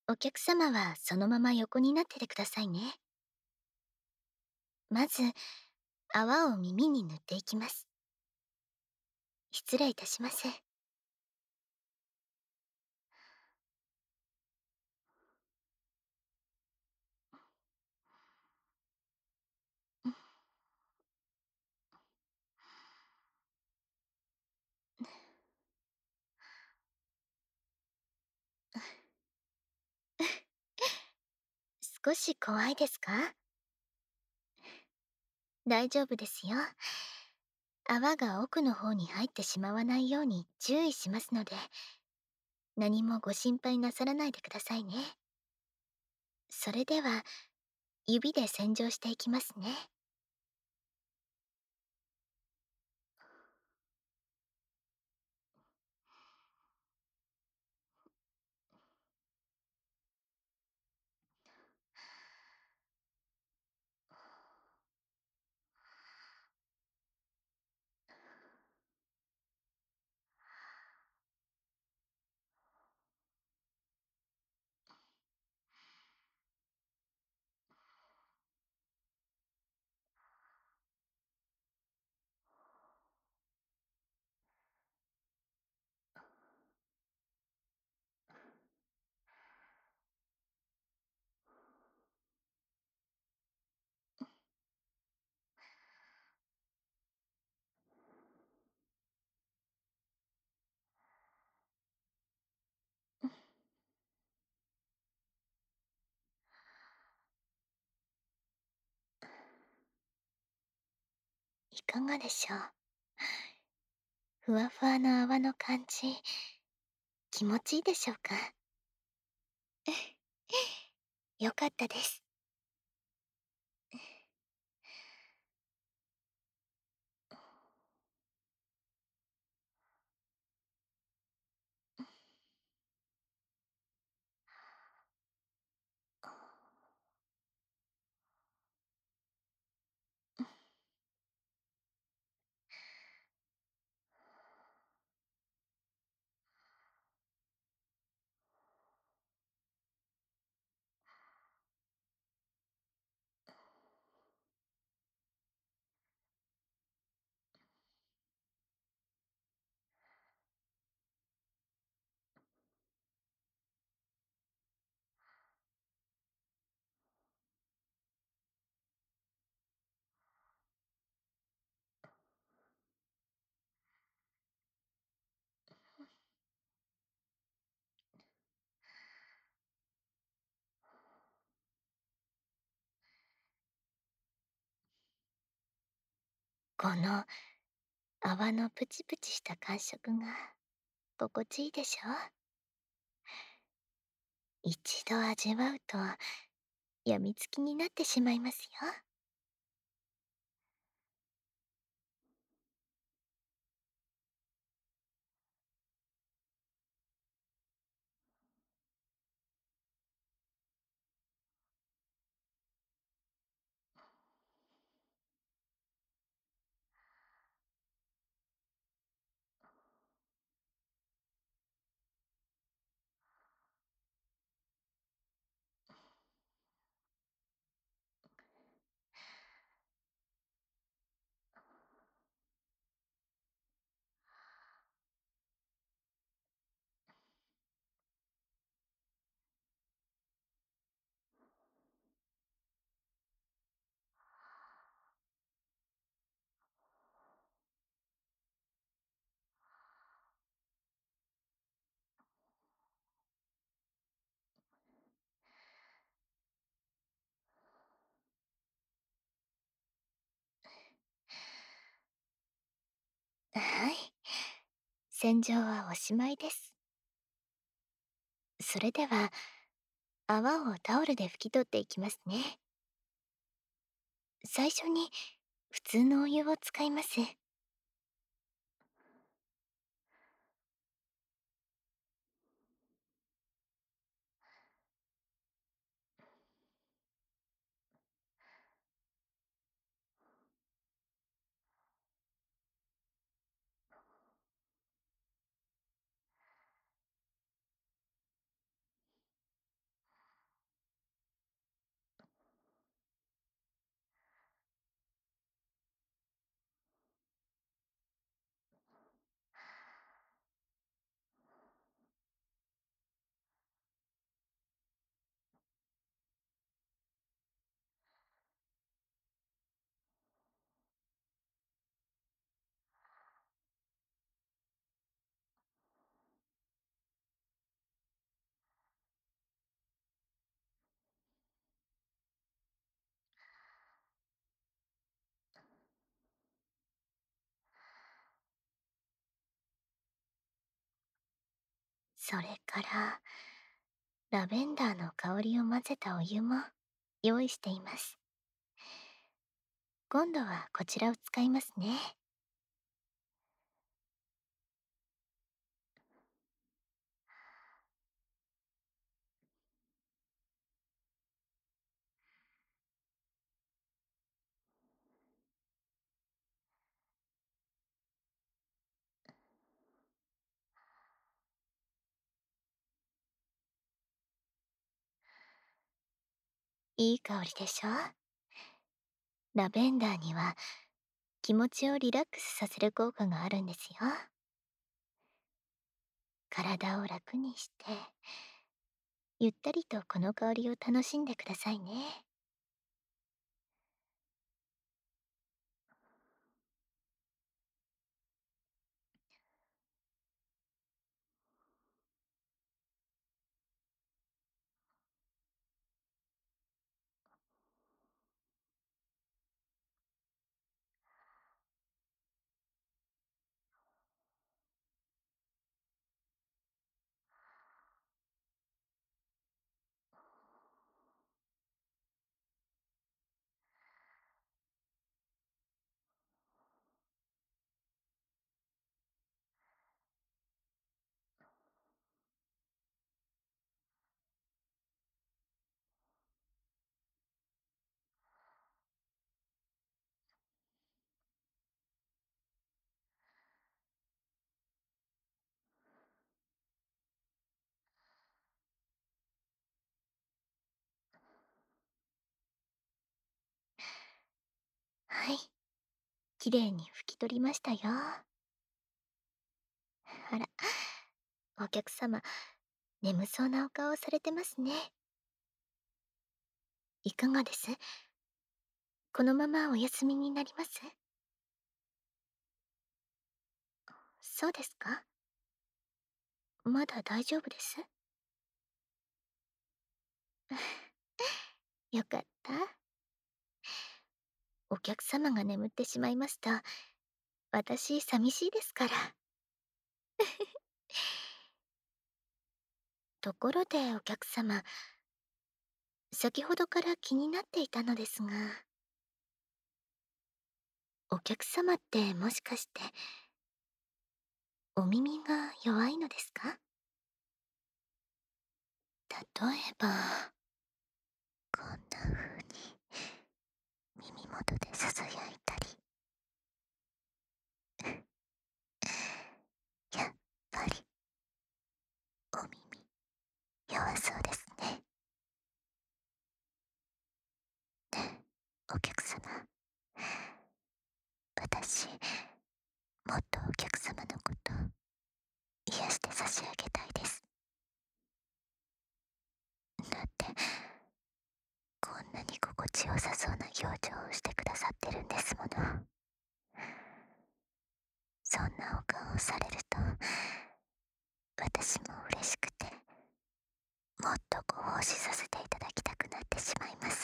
お客様はそのまま横になっててくださいね。まず、泡を耳に塗っていきます。失礼いたします。少し怖いですか？大丈夫ですよ。泡が奥の方に入ってしまわないように注意しますので、何もご心配なさらないでくださいね。それでは、指で洗浄していきますね。いかがでしょう？ふわふわの泡の感じ、気持ちいいでしょうか？よかったです。この泡のプチプチした感触が心地いいでしょ？一度味わうとやみつきになってしまいますよ。はい。洗浄はおしまいです。それでは、泡をタオルで拭き取っていきますね。最初に、普通のお湯を使います。 それから、ラベンダーの香りを混ぜたお湯も用意しています。今度はこちらを使いますね。いい香りでしょ？ラベンダーには気持ちをリラックスさせる効果があるんですよ。体を楽にして、ゆったりとこの香りを楽しんでくださいね。はい。きれいに拭き取りましたよ。あら、お客様、眠そうなお顔をされてますね。いかがです？このままお休みになります？そうですか？まだ大丈夫です？よかった。お客様が眠ってしまいますと、私寂しいですから。ところでお客様、先ほどから気になっていたのですが、お客様ってもしかして、お耳が弱いのですか？例えば、こんな風に耳元で囁いたり、やっぱりお耳弱そうですね。ねえ、お客様、私、もっとお客様のこと癒して差し上げたいです。だって、こんなに心地よさそうな表情をしてくださってるんですもの。そんなお顔をされると、私も嬉しくて、もっとご奉仕させていただきたくなってしまいます。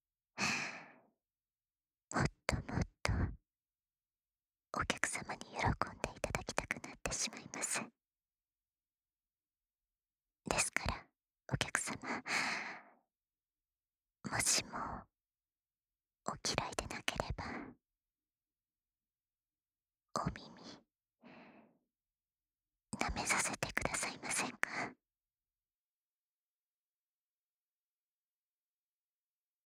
もっともっとお客様に喜んでいただきたくなってしまいます。ですから、お客様、もしもお嫌いでなければ、お耳舐めさせて